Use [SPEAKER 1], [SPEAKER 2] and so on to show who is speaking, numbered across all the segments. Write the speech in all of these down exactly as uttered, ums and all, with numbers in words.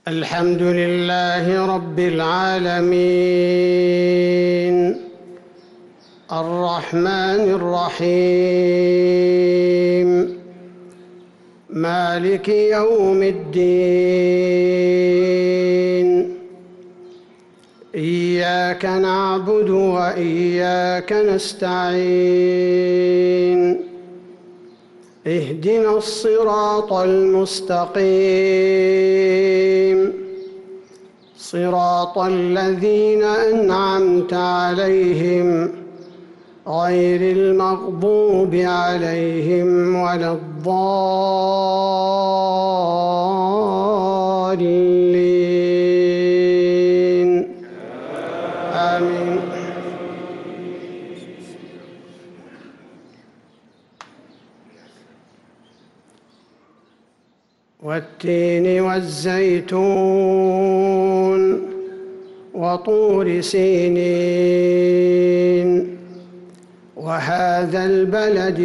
[SPEAKER 1] الحمد لله رب العالمين الرحمن الرحيم مالك يوم الدين إياك نعبد وإياك نستعين اهدنا الصراط المستقيم صراط الذين أنعمت عليهم غير المغضوب عليهم ولا الضالين آمين. والتين والزيتون وطور سينين وهذا البلد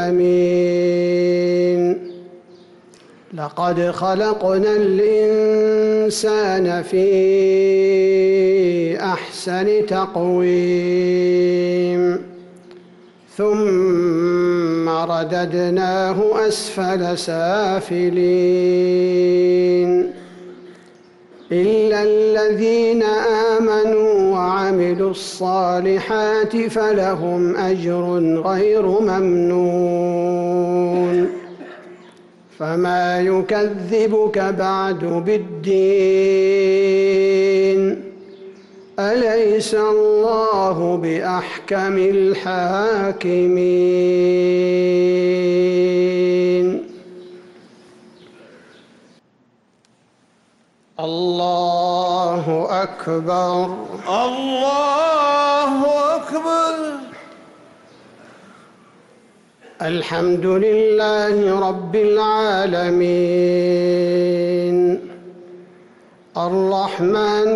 [SPEAKER 1] الأمين لقد خلقنا الإنسان في أحسن تقويم ثم رددناه أسفل سافلين إلا الذين آمنوا وعملوا الصالحات فلهم أجر غير ممنون فما يكذبك بعد بالدين أليس الله بأحكم الحاكمين. الله أكبر
[SPEAKER 2] الله أكبر.
[SPEAKER 1] الحمد لله رب العالمين الرحمن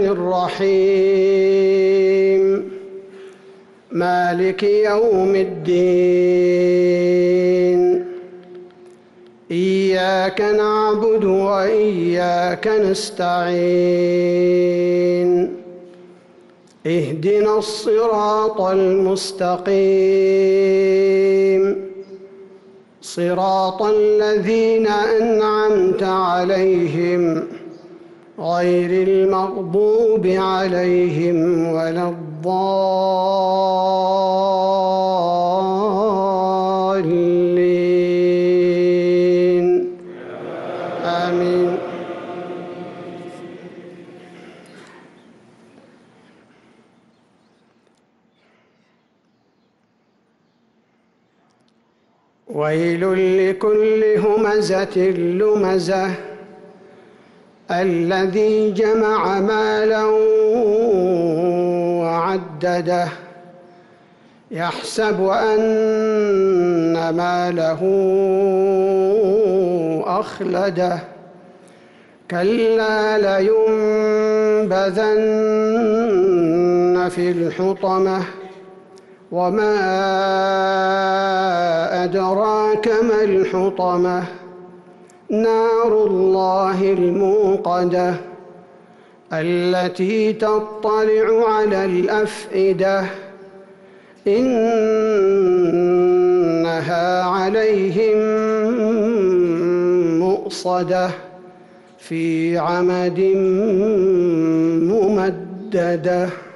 [SPEAKER 1] الرحيم مالك يوم الدين إياك نعبد وإياك نستعين اهدنا الصراط المستقيم صراط الذين أنعمت عليهم غير المغضوب عليهم ولا الضالين آمين. ويل لكل همزة لمزة الذي جمع مالا وعدده يحسب أن ماله أخلده كلا لينبذن في الحطمة وما أدراك ما الحطمة نار الله الموقدة التي تطلع على الأفئدة إنها عليهم مؤصدة في عمد ممددة.